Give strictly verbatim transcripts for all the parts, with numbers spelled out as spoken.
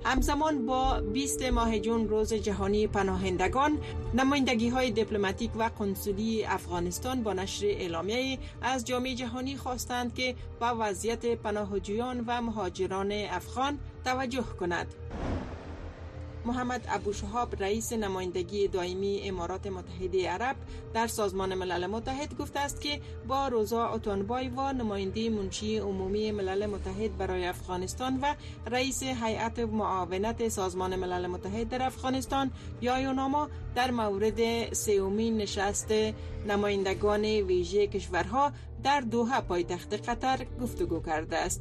همزمان با بیست ماه جون روز جهانی پناهندگان، نمایندگی های دیپلماتیک و قنسولی افغانستان با نشر اعلامیه از جامعه جهانی خواستند که با وضعیت پناهجویان و مهاجران افغان توجه کند. محمد ابوشهاب رئیس نمایندگی دائمی امارات متحده عرب در سازمان ملل متحد گفته است که با روزا اتونبایوا نماینده منشی عمومی ملل متحد برای افغانستان و رئیس هیئت معاونت سازمان ملل متحد در افغانستان یایوناما در مورد سومین نشست نمایندگان ویژه کشورها در دوحه پایتخت قطر گفتگو کرده است.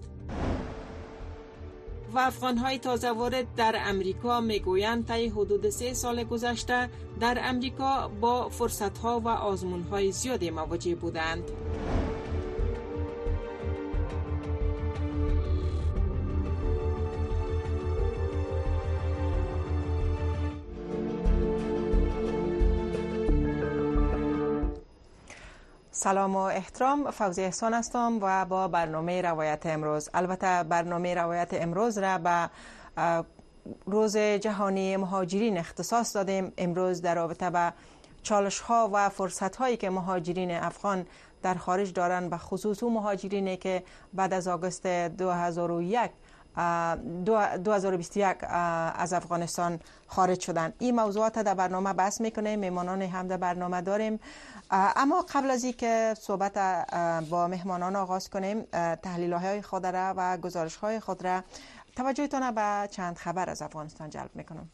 و افغان‌های تازه وارد در امریکا میگویند طی حدود سه سال گذشته در امریکا با فرصت‌ها و آزمون‌های زیادی مواجه بودند. سلام و احترام، فوزی احسان هستم و با برنامه روایت امروز. البته برنامه روایت امروز را به روز جهانی مهاجرین اختصاص دادیم. امروز در رابطه با چالش ها و فرصت هایی که مهاجرین افغان در خارج دارند، به خصوص مهاجرینی که بعد از آگوست دو هزار و یک دو هزار و بیست و یک از افغانستان خارج شدند. این موضوعات در برنامه بحث میکنیم، میمانان هم در برنامه داریم. اما قبل از اینکه صحبت با مهمانان آغاز کنیم، تحلیل های خود را و گزارش های خود را توجهتان به چند خبر از افغانستان جلب میکنم.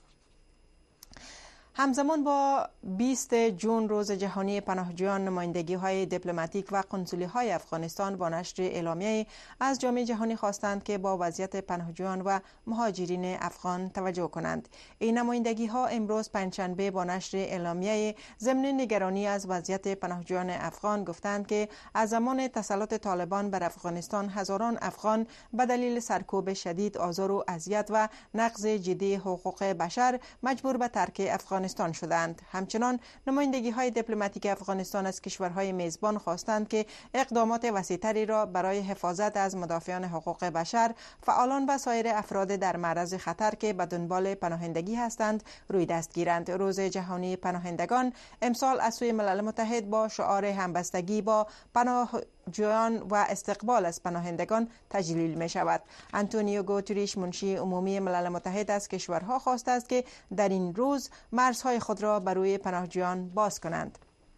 همزمان با بیست جون روز جهانی پناهجویان، نمایندگی های دیپلماتیک و قنسولی های افغانستان با نشر اعلامیه از جامعه جهانی خواستند که با وضعیت پناهجویان و مهاجرین افغان توجه کنند. این نمایندگی ها امروز پنجشنبه با نشر اعلامیه ضمن نگرانی از وضعیت پناهجویان افغان گفتند که از زمان تسلط طالبان بر افغانستان هزاران افغان به دلیل سرکوب شدید، آزار و اذیت و نقض جدی حقوق بشر مجبور به ترک افغانستان افغانستان شدند. همچنان نمایندگی های دیپلماتیک افغانستان از کشورهای میزبان خواستند که اقدامات وسیع‌تری را برای حفاظت از مدافعان حقوق بشر، فعالان و سایر افراد در معرض خطر که به دنبال پناهندگی هستند روی دست گیرند. روز جهانی پناهندگان امسال از سوی ملل متحد با شعار همبستگی با پناه جویان و استقبال از پناهندگان تجلیل می شود. انتونیو گوتریش منشی عمومی ملل متحد از کشورها خواسته است که در این روز مرزهای خود را بر روی پناهجویان باز کنند.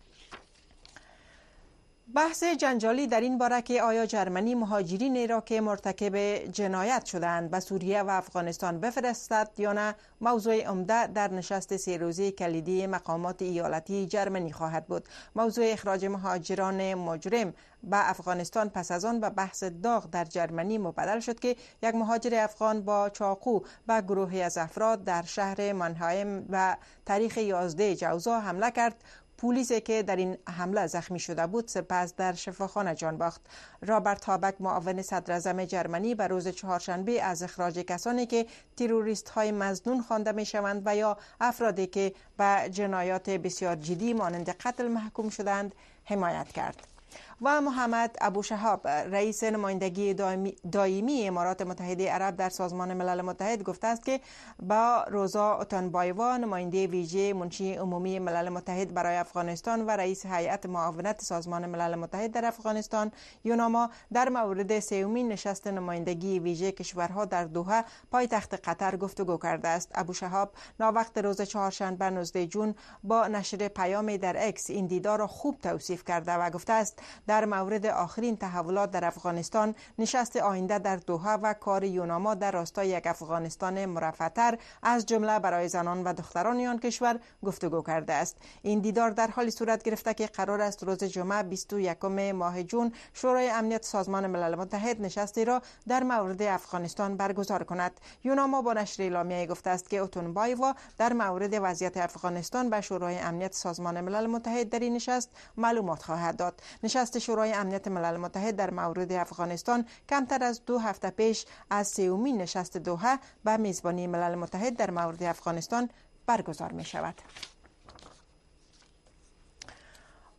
بحث جنجالی در این باره که آیا جرمنی مهاجرینی را که مرتکب جنایت شدند به سوریه و افغانستان بفرستد یا نه موضوع عمده در نشست سه روزه کلیدی مقامات ایالتی جرمنی خواهد بود. موضوع اخراج مهاجران مجرم به افغانستان پس از آن به بحث داغ در جرمنی مبدل شد که یک مهاجر افغان با چاقو به گروهی از افراد در شهر مانهایم و تاریخ یازده جوزا حمله کرد. پلیسی که در این حمله زخمی شده بود سپس در شفاخانه جان باخت. رابرت هابک معاون صدر اعظم جرمنی به روز چهارشنبه از اخراج کسانی که تروریست های مظنون خوانده می شوند و یا افرادی که به جنایات بسیار جدی مانند قتل محکوم شدند حمایت کرد. و محمد ابوشهاب رئیس نمایندگی دائمی امارات متحده عرب در سازمان ملل متحد گفته است که با روزا اتونبایوا نماینده ویژه منشی عمومی ملل متحد برای افغانستان و رئیس هیئت معاونت سازمان ملل متحد در افغانستان یوناما در مورد سومین نشست نمایندگی ویژه کشورها در دوحه پایتخت قطر گفتگو کرده است. ابوشهاب ناوقت روز چهارشنبه نوزده جون با نشر پیامی در اکس این دیدار را خوب توصیف کرده و گفته است در مورد آخرین تحولات در افغانستان، نشست آینده در دوحه و کار یوناما در راستای یک افغانستان مرفه‌تر از جمله برای زنان و دختران آن کشور گفتگو کرده است. این دیدار در حالی صورت گرفته که قرار است روز جمعه بیست و یکم ماه جون شورای امنیت سازمان ملل متحد نشستی را در مورد افغانستان برگزار کند. یوناما با نشر اعلامیه گفته است که اتونبایوا در مورد وضعیت افغانستان به شورای امنیت سازمان ملل متحد در این نشست معلومات خواهد داد. نشست شورای امنیت ملل متحد در مورد افغانستان کمتر از دو هفته پیش از سومین نشست دوحه به میزبانی ملل متحد در مورد افغانستان برگزار می شود.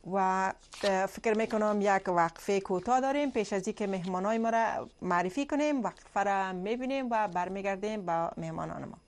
و فکر میکنم یک وقفه کوتاه داریم. پیش از اینکه مهمانای ما را معرفی کنیم وقفه را میبینیم و برمیگردیم با مهمانان ما.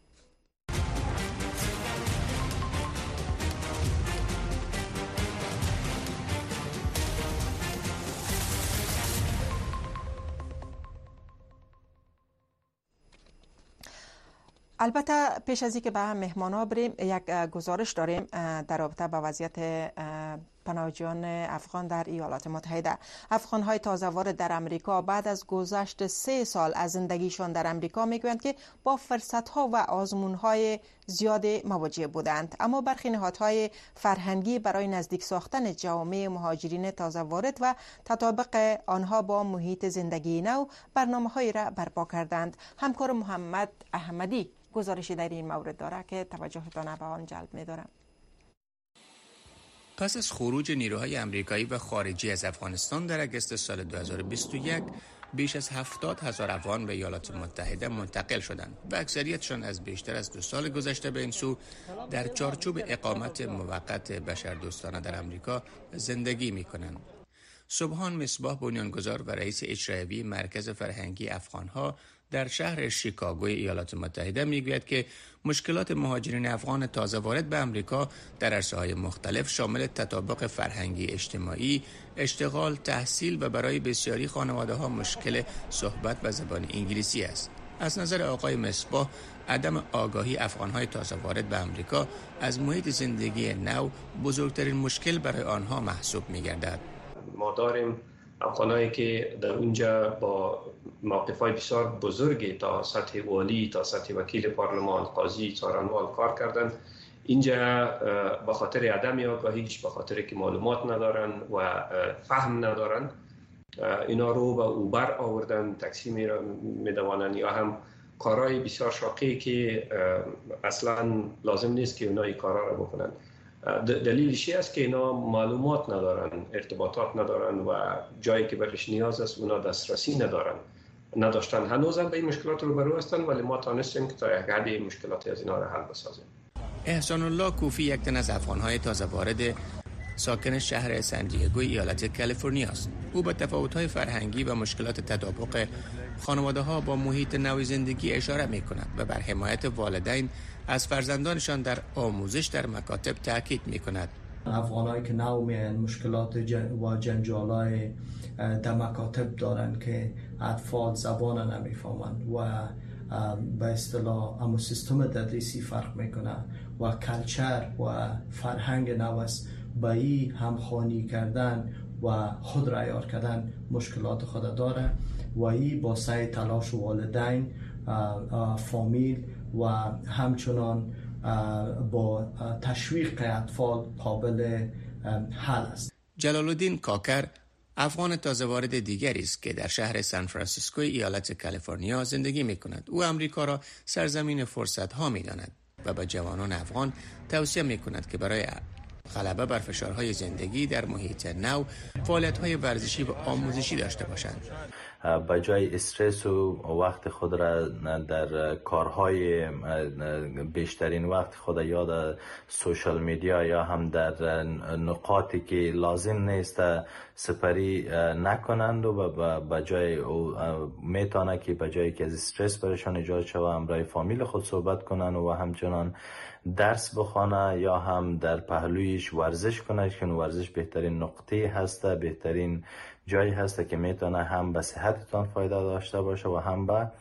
البته پیش از اینکه به مهمانا بریم یک گزارش داریم در رابطه با وضعیت پناهجویان افغان در ایالات متحده. افغان‌های تازه وارد در امریکا بعد از گذشت سه سال از زندگیشان در امریکا میگویند که با فرصت‌ها و آزمون‌های زیاد مواجه بودند، اما برخی نهادهای فرهنگی برای نزدیک ساختن جوامع مهاجرین تازه وارد و تطابق آنها با محیط زندگی نو برنامه‌هایی را برپا کردند. همکار محمد احمدی گزارشی در این مورد داره که توجهتان به آن جلب می‌دارم. پس از خروج نیروهای امریکایی و خارجی از افغانستان در اگست سال دو هزار و بیست و یک بیش از هفتاد هزار افغان به ایالات متحده منتقل شدند و اکثریتشان از بیشتر از دو سال گذشته به این سو در چارچوب اقامت موقت بشردوستانه در امریکا زندگی می‌کنند. سبحان مصباح بنیانگذار و رئیس اجرایی مرکز فرهنگی افغان‌ها در شهر شیکاگوی ایالات متحده میگوید که مشکلات مهاجرین افغان تازه وارد به امریکا در عرصه‌های مختلف شامل تطابق فرهنگی اجتماعی، اشتغال، تحصیل و برای بسیاری خانواده‌ها مشکل صحبت به زبان انگلیسی است. از نظر آقای مصباح، عدم آگاهی افغان‌های تازه وارد به امریکا از محیط زندگی نو بزرگترین مشکل برای آنها محسوب می‌گردد. ما داریم افغانایی که در اونجا با موقف‌های بسیار بزرگی تا سطح والی، تا سطح وکیل پارلمان، قاضی، څارنوال کار کردند. اینجا به خاطر عدم آگاهیش، به خاطر که معلومات ندارن و فهم ندارن، اینا رو به اوبر آوردن، تاکسی میدوانن یا هم کارهای بسیار شاقی که اصلا لازم نیست که اونا این کارا رو بکنن. دلیلش است که اینا معلومات ندارن، ارتباطات ندارن و جایی که برش نیاز است اونا دسترسی ندارن. نداشتن هنوزم به این مشکلات رو برو هستن، ولی ما تانستیم که تا یک حدی مشکلات از اینا رو حل بسازیم. احسان الله کوفی یک تن از افغان‌های تازه وارد ساکن شهر سن دیگو ایالت کالیفرنیا است. او به تفاوت‌های فرهنگی و مشکلات تطابق خانواده‌ها با محیط نو زندگی اشاره می‌کند و بر حمایت والدین از فرزندانشان در آموزش در مکاتب تاکید می‌کند. افغانایی که نو میان مشکلات جن و جنجالای در مکاتب دارن که اطفال زبان نمیفهمند و به اصطلاح اما سیستم تدریسی فرق میکنه و کلچر و فرهنگ نو است. با این همخوانی کردن و خود را عیار کردن مشکلات خود داره و این با سعی تلاش والدین، فامیل و همچنان با تشویق اطفال قابل حل است. جلال الدین کاکر افغان تازه وارد دیگری است که در شهر سان فرانسیسکو ایالت کالیفرنیا زندگی می‌کند. او امریکا را سرزمین فرصت‌ها می‌داند و به جوانان افغان توصیه می‌کند که برای غلبه بر فشارهای زندگی در محیط نو فعالیت‌های ورزشی و آموزشی داشته باشند. به جای استرس و وقت خود را در کارهای بیشترین وقت خود یا در سوشال میدیا یا هم در نقاطی که لازم نیست سپری نکنند و به جای میتونه که به جایی که از استرس برشان ایجاد شود همراه فامیل خود صحبت کنند و همچنان درس بخوانه یا هم در پهلویش ورزش کنه که ورزش بهترین نقطه هسته، بهترین جایی هسته که میتونه هم به صحتتان فایده داشته باشه و هم به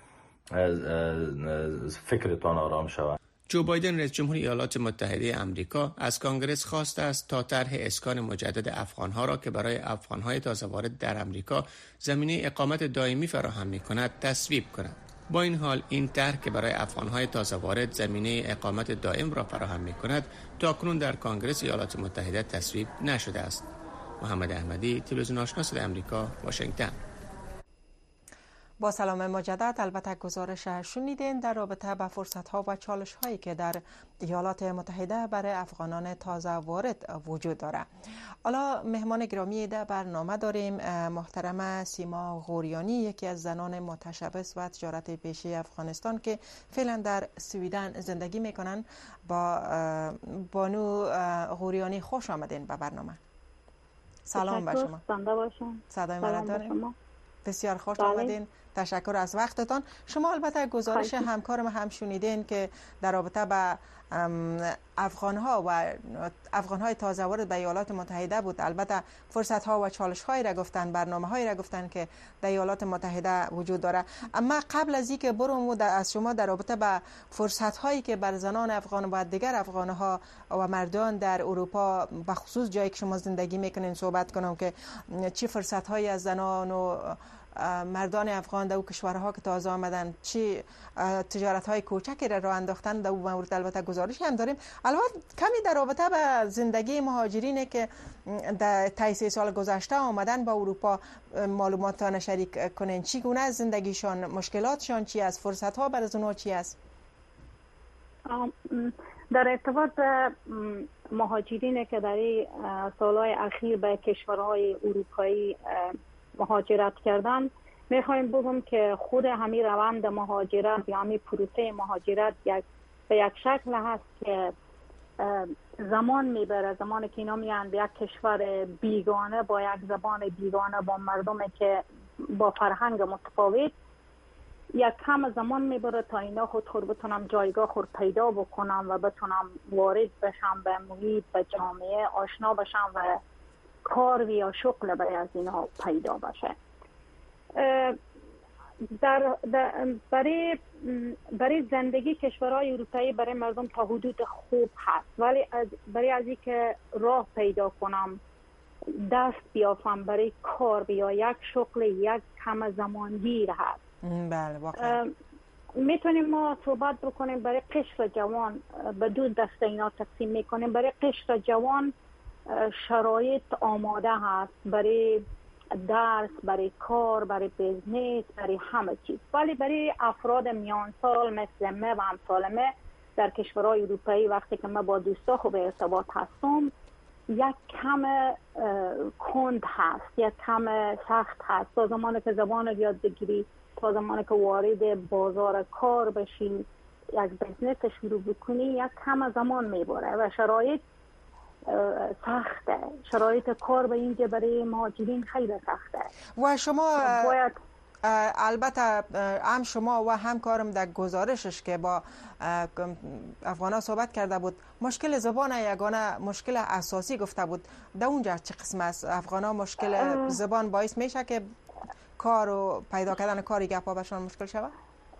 فکرتان آرام شود. جو بایدن رئیس جمهور ایالات متحده آمریکا از کانگرس خواسته است تا طرح اسکان مجدد افغانها را که برای افغانهای تازه وارد در آمریکا زمینه اقامت دائمی فراهم می‌کند تصویب کند. با این حال این طرح که برای افغانهای تازه وارد زمینه اقامت دائم را فراهم می‌کند تاکنون در کانگرس ایالات متحده تصویب نشده است. محمد احمدی، تلویزیون آشنا صدای آمریکا، واشنگتن. با سلام مجدد. البته گزارش شنیدین در رابطه با فرصت‌ها و چالش‌هایی که در ایالات متحده برای افغانان تازه وارد وجود داره. حالا مهمان گرامی در برنامه داریم محترم سیما غوریانی، یکی از زنان متشبث و تجارت پیشه افغانستان که فعلا در سویدن زندگی میکنن. با بانو غوریانی خوش آمدین به برنامه. سلام به شما. زنده باشم. صدای من دارین؟ بسیار خوش آمدین. تشکر از وقتتان. شما البته گزارش همکارم هم شنیدین که در رابطه به افغان‌ها و افغان‌های تازه وارد به ایالات متحده بود. البته فرصت‌ها و چالش‌هایی را گفتن، برنامه‌هایی را گفتن که در ایالات متحده وجود داره. اما قبل از اینکه برم از شما در رابطه به فرصت‌هایی که بر زنان افغان و دیگر افغان‌ها و مردان در اروپا به خصوص جایی که شما زندگی می‌کنین صحبت کنم که چه فرصت‌هایی از زنان و مردان افغان در او کشورها که تازه آمدن چی تجارت های کوچکی را راه انداختن، در او مورد البته گزارشی هم داریم. البته کمی در رابطه به زندگی مهاجرینی که در طی سه سال گذشته آمدن با اروپا معلوماتتان شریک کنین. چگونه زندگیشان، مشکلاتشان چی است، فرصت ها برای اونها چی است؟ در ارتباط به مهاجرینی که در سالهای اخیر به کشورهای اروپایی مهاجرت کردن، میخوایم بگم که خود همین روند مهاجرت یا همین پروسه مهاجرت یک به یک شکل هست که زمان میبره. زمانی که اینا میان به یک کشور بیگانه با یک زبان بیگانه با مردم که با فرهنگ متفاوت، یک کم زمان میبره تا اینا خود خود بتونم جایگاه خود پیدا بکنم و بتونم وارد بشم به محیط، به جامعه آشنا بشم و کار یا شغل برای از اینا پیدا بشه. در, در برای برای زندگی کشورهای اروپایی برای مردم تا حدود خوب هست، ولی از برای از اینکه راه پیدا کنم، دست بیافم برای کار یا یک شغل یک کم زمانگیر هست. بله واقعا. میتونیم ما صحبت بکنیم برای قشر جوان به دو دسته اینا تقسیم میکنیم. برای قشر جوان شرایط آماده هست برای درس، برای کار، برای بیزنس، برای همه چیز، ولی برای افراد میان سال مثل من و امثال در کشورهای اروپایی وقتی که من با دوستا خوب ارتباط هستم، یک کم کند هست، یک کم سخت هست. تا زمانی که زبان رو یاد بگیری، تا زمانی که وارد بازار کار بشی، یک بیزنس شروع بکنی، یک کم زمان میبره و شرایط سخته. شرایط کار به اینجا برای مهاجرین خیلی سخته. و شما باید البته هم شما و همکارم در گزارشش که با افغانا صحبت کرده بود، مشکل زبان یگانه مشکل اساسی گفته بود. در اونجا چه قسم است؟ افغانا مشکل زبان باعث میشه که کار و پیدا کردن کاری گپا بهشون مشکل شود؟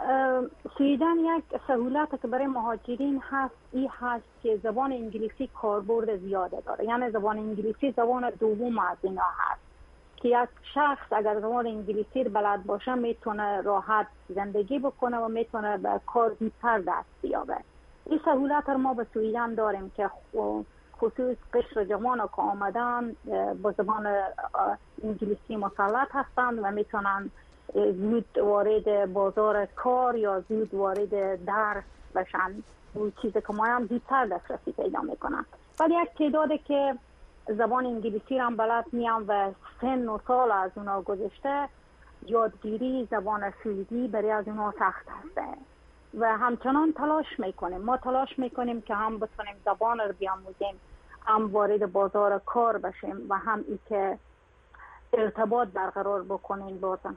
سویدن یک سهولت که برای مهاجرین هست این هست که زبان انگلیسی کاربرد زیاده داره. یعنی زبان انگلیسی زبان دوم از اینا هست که یک شخص اگر زبان انگلیسی رو بلد باشه میتونه راحت زندگی بکنه و میتونه به کار زودتر دست بیابه. این سهولت رو ما به سویدن داریم که خصوص قشر جوان که آمدن با زبان انگلیسی مسلط هستند و میتونن زود وارد بازار کار یا زود وارد درس بشن. اون چیزی که ما هم زودتر دسترسی پیدا میکنن. ولی یک تعدادی که زبان انگلیسی هم بلد میان و سن و سال از اونا گذشته، یادگیری زبان سوئدی برای از اونا سخت هسته و همچنان تلاش میکنیم. ما تلاش میکنیم که هم بتونیم زبان رو بیاموزیم، هم وارد بازار کار بشیم و هم ای که ارتباط برقرار بکنیم بازم.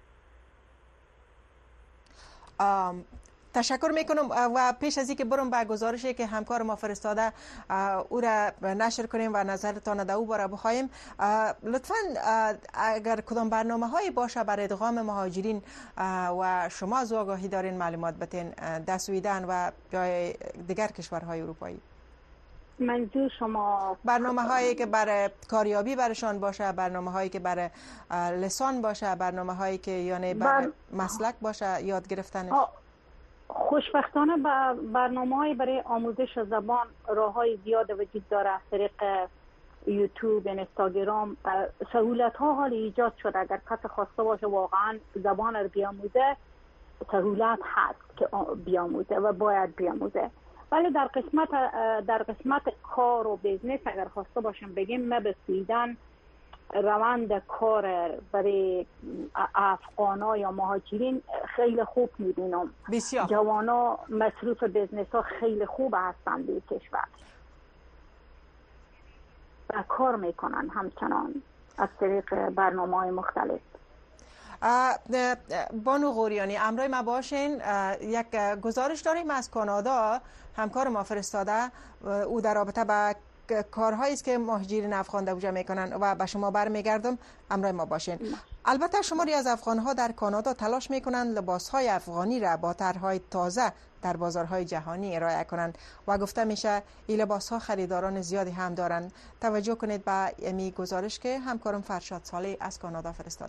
تشکر میکنم و پیش از اینکه برم به گزارشی که همکار ما فرستاده او را نشر کنیم و نظرتان در او باره بخوایم، لطفاً اگر کدام برنامه هایی باشه برای ادغام مهاجرین و شما از آگاهی دارین معلومات بتین در سویدن و جای دیگر کشورهای اروپایی. منظور شما برنامه هایی که برای کاریابی برشان باشه، برنامه هایی که برای لسان باشه، برنامه هایی که یعنی برای مسلک باشه، یاد گرفتنش. خوشبختانه برنامه های برای آموزش زبان راه های زیاد وجود داره. از طریق یوتیوب، اینستاگرام سهولت ها حال ایجاد شده. اگر کس خواسته باشه واقعا زبان رو بیاموزه، سهولت هست که بیاموزه و باید بیاموزه. ولی در قسمت در قسمت کار و بیزنس اگر خواسته باشم بگیم، ما به سویدن روند کار برای افغانا یا مهاجرین خیلی خوب میبینم. بسیار جوانا مصروف بیزنس ها خیلی خوب هستند در کشور. و کار میکنن همچنان از طریق برنامه‌های مختلف. بانو غوریانی امروز ما باشین، یک گزارش داریم از کانادا، همکار ما فرستاده، او در رابطه با کارهایی است که مهاجرین افغان در اونجا میکنن و به شما برمیگردم. امروز ما باشین. البته شماری از افغان‌ها در کانادا تلاش میکنن لباس‌های افغانی را با طرح‌های تازه در بازارهای جهانی ارائه کنند و گفته میشه این لباس‌ها خریداران زیادی هم دارند. توجه کنید به این گزارش که همکارم فرشاد صالح از کانادا فرستاده.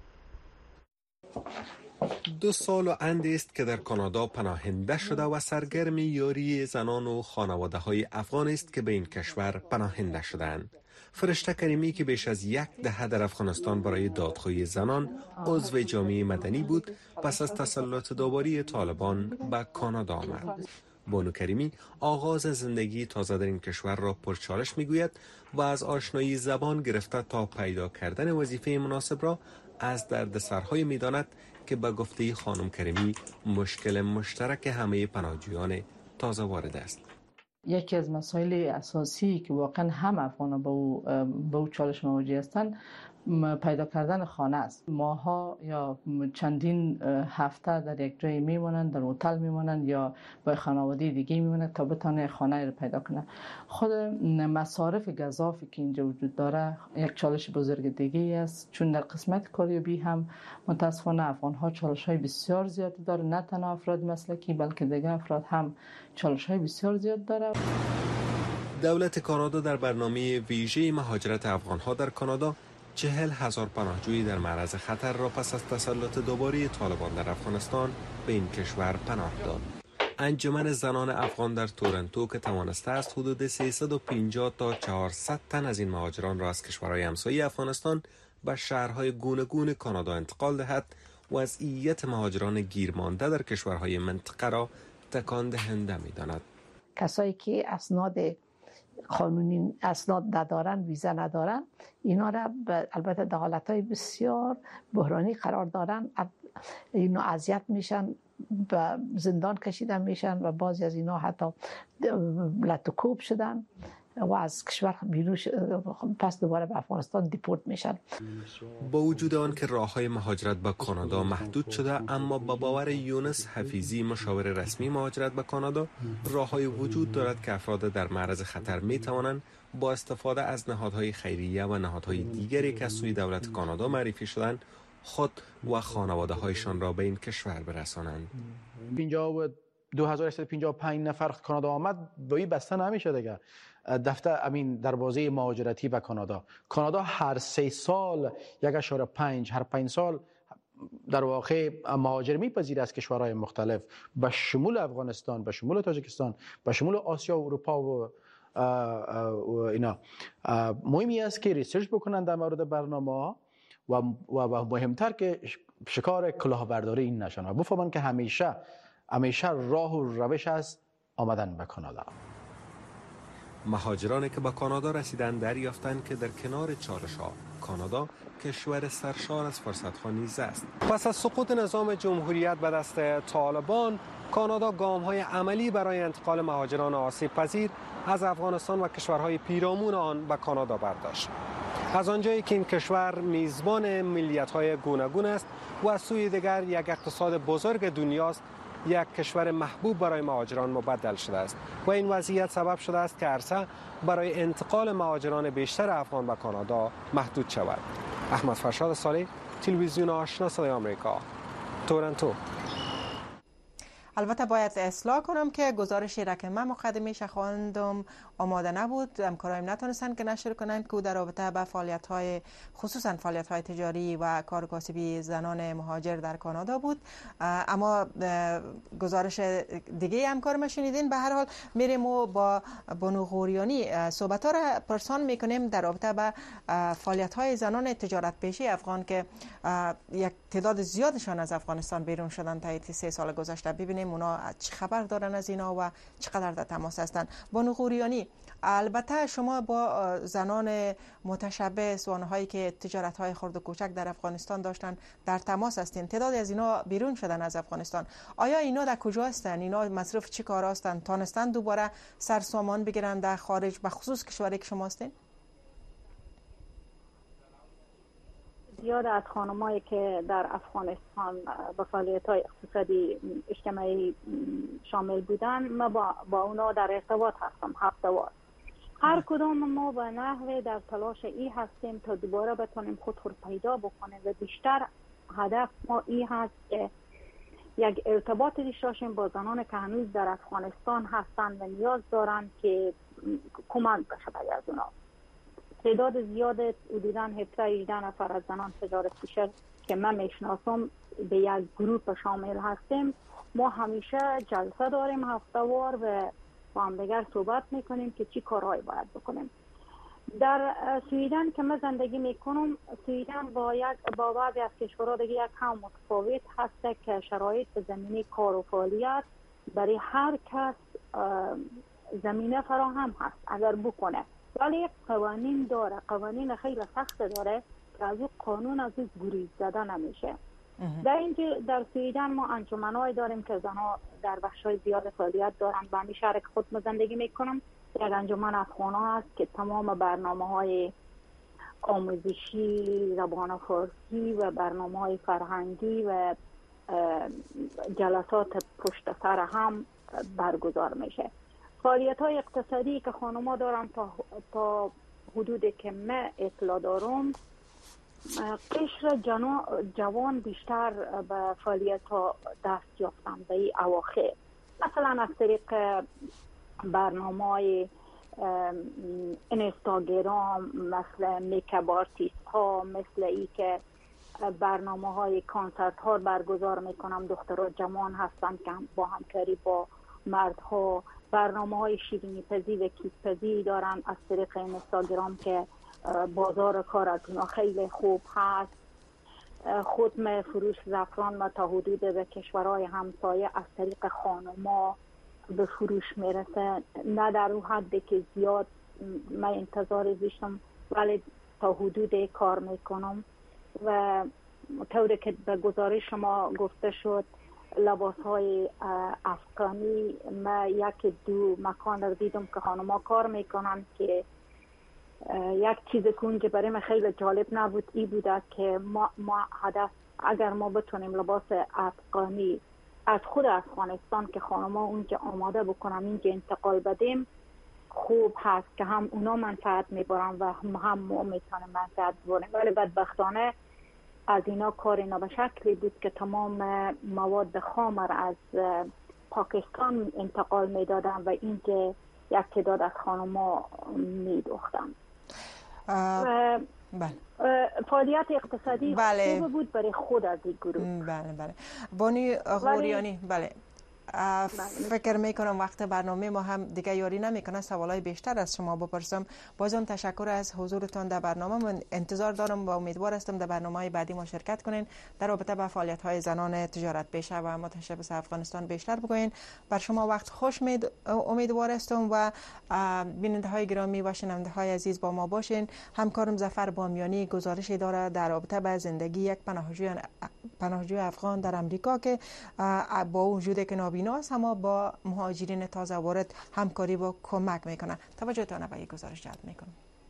دو سال و اند است که در کانادا پناهنده شده و سرگرم یاری زنان و خانواده های افغان است که به این کشور پناهنده شدند. فرشته کریمی که بیش از یک دهه در افغانستان برای دادخواهی زنان عضو جامعه مدنی بود، پس از تسلط داوری طالبان به کانادا آمد. بانو کریمی آغاز زندگی تازه در این کشور را پرچالش میگوید و از آشنایی زبان گرفته تا پیدا کردن وظیفه مناسب را از دردسرهای میداند که به گفته خانم کریمی مشکل مشترک همه پناهجویان تازه وارد است. یکی از مسائل اساسی که واقعا هم افغان‌ها به او به او چالش مواجه هستند پیدا کردن خانه است. ماها یا چندین هفته در یک جای میمونند، در هتل میمونند یا با خانواده دیگه میمونند تا بتونه خانه رو پیدا کنه. خود مصارف گزافی که اینجا وجود داره یک چالش بزرگ دیگه است، چون در قسمت کاریابی هم متاسفانه افغان‌ها چالش‌های بسیار زیادی داره، نه تنها افراد مسلکی بلکه دیگه افراد هم چالش‌های بسیار زیاد داره. دولت کانادا در برنامه ویژه مهاجرت افغان‌ها در کانادا چهل هزار پناهجویی در معرض خطر را پس از تسلط دوباره طالبان در افغانستان به این کشور پناه داد. انجمن زنان افغان در تورنتو که توانسته است حدود سیصد و پنجاه تا چهارصد تن از این مهاجران را از کشورهای همسایه افغانستان به شهرهای گوناگون کانادا انتقال دهد، وضعیت مهاجران گیرمانده در کشورهای منطقه را تکان دهنده می‌داند. کسایی که اسناد قانونی اسناد ندارن، ویزا ندارن، اینا را البته در حالتهای بسیار بحرانی قرار دارن، اینا اذیت میشن، به زندان کشیدن میشن و بعضی از اینا حتی لطوکوب شدن و از کشور بیرون پس دوباره به افغانستان دیپورت میشن. با وجود آن که راه‌های مهاجرت به کانادا محدود شده، اما با باور یونس حفیظی مشاور رسمی مهاجرت به کانادا راه‌های وجود دارد که افراد در معرض خطر میتوانند با استفاده از نهادهای خیریه و نهادهای دیگری که از سوی دولت کانادا معرفی شدند خود و خانواده‌هایشان را به این کشور برسانند. دو هزار و هشتصد و پنجاه و پنج نفر کانادا آمد، با این بسته نمیشه دیگه. دفتر امین دروازه مهاجرتی به کانادا کانادا هر سه سال یک اشاره پنج هر پنج سال در واقع مهاجر میپذیره از کشورهای مختلف به شمول افغانستان، به شمول تاجیکستان، به شمول آسیا و اروپا و و اینا. مهمی است که ریسرچ بکنن در مورد برنامه و و مهمتر که شکار کلاهبرداری این نشن و بفهمن که همیشه همیشه راه و روش است آمدن به کانادا. مهاجرانی که به کانادا رسیدند دریافتند که در کنار چالش‌ها کانادا کشور سرشار از فرصت‌ها نیز است. پس از سقوط نظام جمهوریت به دست طالبان، کانادا گام‌های عملی برای انتقال مهاجران آسیب پذیر از افغانستان و کشورهای پیرامون آن به کانادا برداشت. از آنجایی که این کشور میزبان ملیت‌های گوناگون است و از سوی دیگر یک اقتصاد بزرگ دنیاست، یک کشور محبوب برای مهاجران مبدل شده است و این وضعیت سبب شده است که عرصه برای انتقال مهاجران بیشتر افغان به کانادا محدود شود. احمد فرشاد صالح، تلویزیون آشنا صدای آمریکا، تورنتو. البته باید اصلاح کنم که گزارشی را که من مقدمه‌اش خواندم آماده نبود، همکارایم نتونستن که نشر کنند که در رابطه با فعالیت‌های خصوصا فعالیت‌های تجاری و کار کاسبی زنان مهاجر در کانادا بود، اما گزارش دیگه همکار ما شنیدین. به هر حال میریم و با بانو غوریانی صحبت‌ها را پرسان میکنیم در رابطه با فعالیت‌های زنان تجارت پیشه افغان که یک تعداد زیادشان از افغانستان بیرون شدن تا سه سال گذشته. ببینیم اونا چه خبر دارن از اینا و چقدر در تماس هستن. بانو غوریانی، البته شما با زنان متشبه، زنانهایی که تجارت‌های خرد و کوچک در افغانستان داشتن در تماس هستین. تعدادی از اینا بیرون شدن از افغانستان. آیا اینا در کجا هستن؟ اینا مصرف چی کار هستن؟ تانستن دوباره سر سامان بگیرن در خارج، به خصوص کشوری که شما هستین؟ زیاد از خانمایی که در افغانستان به فعالیت‌های اقتصادی اجتماعی شامل بودن، ما با, با اونا در ارتباط هستم هفته‌وار. هر کدام ما به نحوه در تلاش ای هستیم تا دوباره بتونیم خود خود پیدا بکنیم و بیشتر هدف ما ای هست که یک ارتباط داشته باشیم با زنان که هنوز در افغانستان هستند و نیاز دارند که کمک بشه برای از اونا. تعداد زیاد حدوداً هفده هجده نفر از زنان تجارت پیشه که من میشناسم به یک گروه شامل هستیم. ما همیشه جلسه داریم هفته‌وار و با هم دیگر صحبت میکنیم که چی کارهایی باید بکنیم. در سویدن که من زندگی میکنم، سویدن با یک با بعضی از کشورها دیگه یک هم متفاوت هست که شرایط به زمینه کار و فعالیت برای هر کس زمینه فراهم هست اگر بکنه، ولی قوانین داره، قوانین خیلی سخت داره که از اون قانون از اون گریز زده نمیشه. در اینجا در سویدن ما انجمن‌هایی داریم که زنها در بخش‌های زیاد فعالیت دارند. به همین شهر که خود زندگی میکنم یک انجمن افغانا هست که تمام برنامه‌های آموزشی زبان فارسی و برنامه‌های فرهنگی و جلسات پشت سر هم برگزار میشه. فعالیت‌های اقتصادی که خانم‌ها دارن تا تا حدودی که من اطلاع دارم، قشر جوان بیشتر به فعالیت‌ها دست یافتن به این اواخر، مثلا از طریق برنامه‌های اینستاگرام، مثل میکاپ آرتیست ها، مثل ای که برنامه های کانسرت ها برگزار میکنم، دخترها جوان هستن که با همکاری با مردها برنامه های شیرینی پزی و کیک پزی دارن از طریق اینستاگرام که بازار کار از اونا خیلی خوب هست. خود من فروش زعفران ما تا حدود به کشورهای همسایه از طریق خانما به فروش میرسه، نه در اون حدی که زیاد من انتظار داشتم، ولی تا حدود کار میکنم. و طوری که به گزارش شما گفته شد لباس های افغانی، من یک دو مکان رو دیدم که خانما کار میکنن که یک چیز که برای من خیلی جالب نبود ای بوده که ما, ما هدف اگر ما بتونیم لباس افغانی از خود افغانستان که خانما اونجا آماده بکنم اینجا انتقال بدیم، خوب هست که هم اونا منفعت میبرن و هم ما میتونیم منفعت ببریم. ولی بدبختانه از اینا کار اینا به شکلی بود که تمام مواد خام از پاکستان انتقال میدادن و اینجا یک تعداد از خانما میدوختن. بله. فعالیت اقتصادی بله. خوب بود برای خود از این گروه. بله بله. بانی غوریانی بله. فکر میکنم وقت برنامه ما هم دیگه یاری نمیکنه سوالای بیشتر از شما بپرسم. بازم تشکر از حضورتان در برنامه. من انتظار دارم و امیدوار هستم در برنامه‌های بعدی ما شرکت کنین در رابطه با فعالیت‌های زنان تجارت پیشه و متشبث افغانستان بیشتر بگوین. بر شما وقت خوش مید امیدوار هستم و بیننده‌های گرامی و شنونده‌های عزیز با ما باشین. همکارم ظفر بامیانی گزارشی داره در رابطه با زندگی یک پناهجوی پناهجوی افغان در امریکا که با وجود که نابیناست اما با مهاجرین تازه وارد همکاری و کمک میکنه. توجهتان به این گزارش جلب میکنم.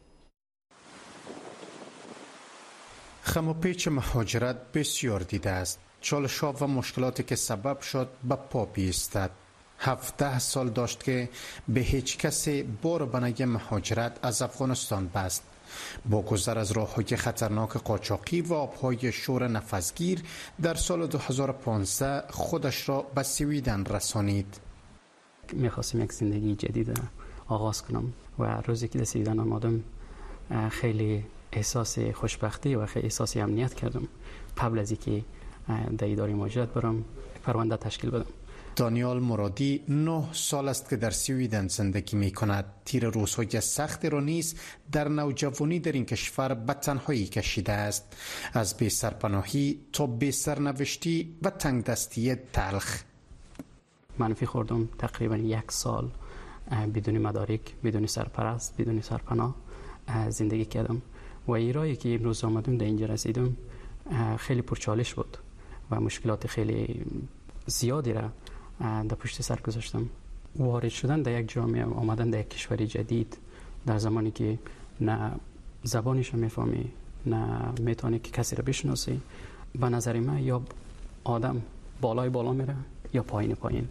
خم و پیچ مهاجرت بسیار دیده است. چالش‌ها و مشکلاتی که سبب شد به پا بیستد. هفده سال داشت که به هیچ کسی بار بنای مهاجرت از افغانستان بست. با گذر از راه‌های خطرناک قاچاقی و آب‌های شور نفسگیر در سال دو هزار و پانزده خودش را به سویدن رسانید. می‌خواستم یک زندگی جدید آغاز کنم و روزی که در سویدن آمدم خیلی احساس خوشبختی و خیلی احساس امنیت کردم قبل از اینکه در اداره مهاجرت برم پرونده تشکیل بدم. دانیال مرادی نه سال است که در سویدن زندگی می کند. تیر روزهای سخت را نیز در نوجوانی در این کشور به تنهایی کشیده است. از بی سرپناهی تا بی سرنوشتی و تنگ دستی تلخ. منفی خوردم تقریبا یک سال بدون مدارک، بدون سرپرست، بدون سرپناه زندگی کردم و ایرایی که امروز آمدم در اینجا رسیدم خیلی پرچالش بود و مشکلات خیلی زیادی را در پشت سر گذاشتم. وارد شدن در یک جامعه، آمدن در یک کشور جدید در زمانی که نه زبانش میفهمی، نه میتونی که کسی رو بشناسی. به نظر من یا آدم بالای بالا میره یا پایین پایین.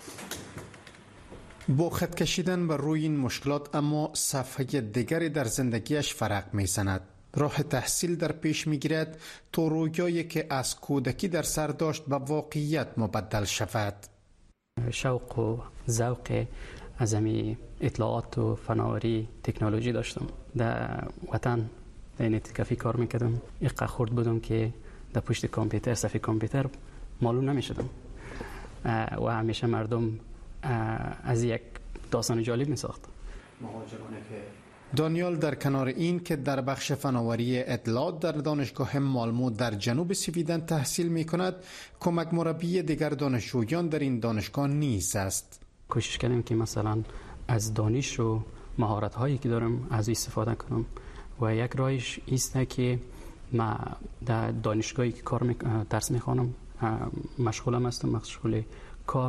با خط کشیدن بر روی این مشکلات اما صفحه دیگری در زندگیش فرق میزند. راه تحصیل در پیش میگیرد تا رویایی که از کودکی در سر داشت به واقعیت مبدل شود. شوق و ذوق از امی اطلاعات و فناوری تکنولوژی داشتم. در وطن در نتکافی کار میکردم. اینقدر خورد بودم که در پشت کامپیوتر صفحه کامپیوتر معلوم نمیشدم و همیشه مردم از یک داستان جالب میساخت. دانیال در کنار این که در بخش فناوری اطلاعات در دانشگاه مالمو در جنوب سویدن تحصیل می کند، کمک مربی دیگر دانشجویان در این دانشگاه نیز است. کوشش کردیم که مثلا از دانش و مهارت هایی که دارم از استفاده کنم و یک راهش است که ما در دانشگاهی که کار می... درس میخوانم مشغولم هستم، مشغول کار.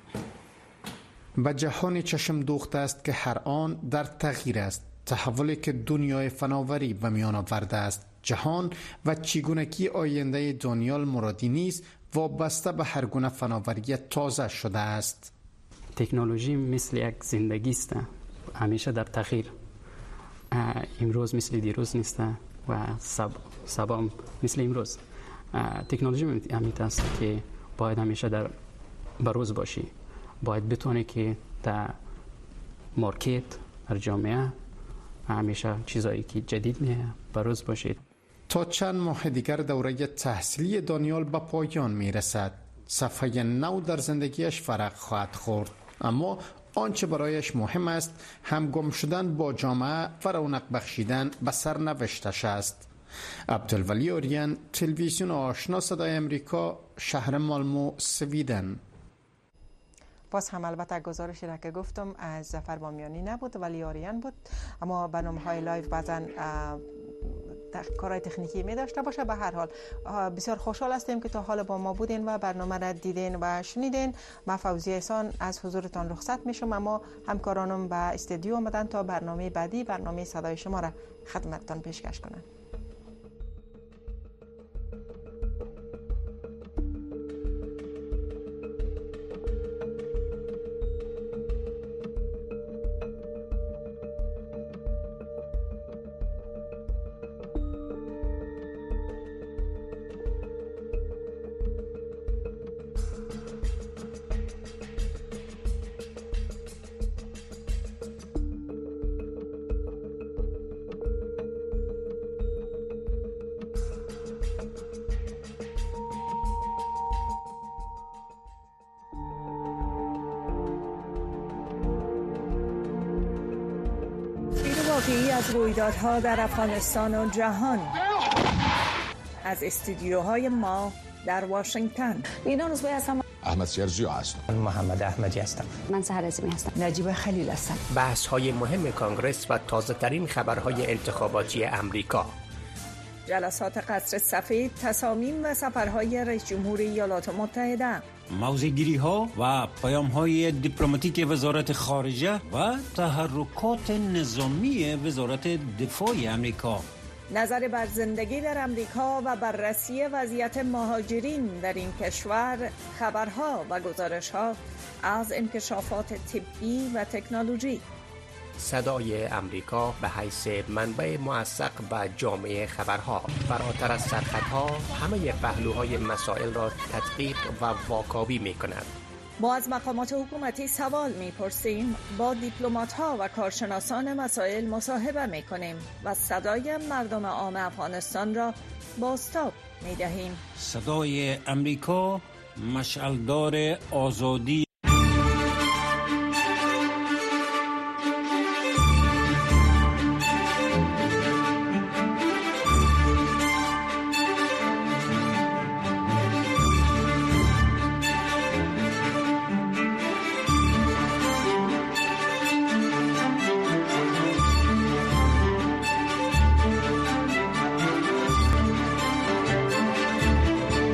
به جهان چشم دوخته است که هر آن در تغییر است. تحولی که دنیای فناوری به میان آورده است. جهان و چگونگی آینده دانیال مرادی نیز وابسته به هر گونه فناوری تازه شده است. تکنولوژی مثل یک زندگی است، همیشه در تغییر. امروز مثل دیروز نیست و سب سبا مثل امروز. تکنولوژی همیت است که باید همیشه در بروز باشی. باید بتونی که در مارکت، در جامعه همیشه چیزایی که جدید میه بروز باشید. تا چند ماه دیگر دوره تحصیلی دانیال به پایان میرسد. صفحه نو در زندگیش فرق خواهد خورد، اما آنچه برایش مهم است همگام شدن با جامعه و رونق بخشیدن به سرنوشتش است. عبدالولی اوریان، تلویزیون آشنا صدای امریکا، شهر مالمو، سویدن. باز هم البته گزارشی را که گفتم از ظفر بامیانی نبود ولی آریان بود، اما برنامه های لایو بعضا کارهای تکنیکی می داشته باشه. به هر حال بسیار خوشحال هستیم که تا حال با ما بودین و برنامه را دیدین و شنیدین. من فوزیه احسان از حضورتان رخصت میشم، اما همکارانم به استودیو آمدن تا برنامه بعدی، برنامه صدای شما را خدمتتان پیشکش کنند. واقعی از رویدادها در افغانستان و جهان از استودیوهای ما در واشنگتن. اینا روزبه هستم. احمد سیرجی هستم. من محمد احمدی هستم. من سحر عظیمی هستم. نجیب خلیل هستم. بحث های مهم کانگرس و تازه ترین خبرهای انتخاباتی امریکا. جلسات قصر سفید، تصامیم و سفرهای رئیس جمهور ایالات متحده. موضع‌گیری ها و پیام های دیپلماتیک وزارت خارجه و تحرکات نظامی وزارت دفاع امریکا. نظر بر زندگی در امریکا و بررسی وضعیت مهاجرین در این کشور، خبرها و گزارش‌ها از انکشافات طبی و تکنولوژی. صدای امریکا به حیث منبع موثق به جامعه خبرها، فراتر از سرخطها همه پهلوهای مسائل را تدقیق و واکاوی می کند. ما از مقامات حکومتی سوال می پرسیم، با دیپلمات‌ها و کارشناسان مسائل مصاحبه می کنیم و صدای مردم عام افغانستان را بازتاب می دهیم. صدای امریکا، مشعلدار آزادی.